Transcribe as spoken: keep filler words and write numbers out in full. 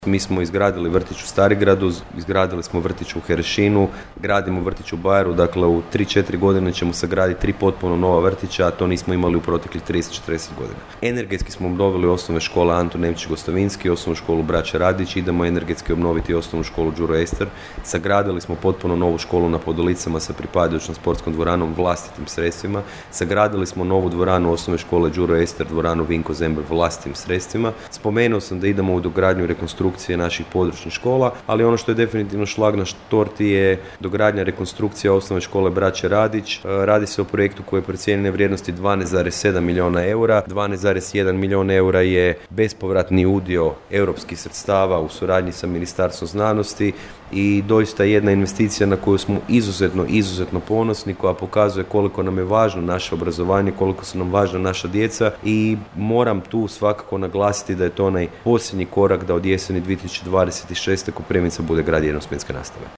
Mi smo izgradili vrtić u Starigradu, izgradili smo vrtić u Herešinu, gradimo vrtić u Bajeru, dakle u tri četiri godine ćemo sagraditi tri potpuno nova vrtića, a to nismo imali u proteklih trideset četrdeset godina. Energetski smo obnovili osnovne škole Antun Nemčić Gostovinski, osnovnu školu Braća Radić, idemo energetski obnoviti osnovnu školu Đuro Ester, sagradili smo potpuno novu školu na Podolicama sa pripadajućom sportskom dvoranom vlastitim sredstvima, sagradili smo novu dvoranu osnovne škole Đuro Ester, dvoranu Vinko Zember vlastitim sredstvima. Spomenuo sam da idemo u dogradnju i rekonstrukciju naših područnih škola, ali ono što je definitivno šlag na torti je dogradnja rekonstrukcija osnovne škole Braće Radić. Radi se o projektu koji je procijenjene vrijednosti dvanaest zarez sedam milijuna eura. dvanaest zarez jedan milijun eura je bespovratni udio europskih sredstava u suradnji sa Ministarstvom znanosti i doista jedna investicija na koju smo izuzetno, izuzetno ponosni, koja pokazuje koliko nam je važno naše obrazovanje, koliko su nam važna naša djeca i moram tu svakako naglasiti da je to onaj posljednji korak da od jeseni dvije tisuće dvadeset šeste Koprivnica bude grad jednosmjenske nastave.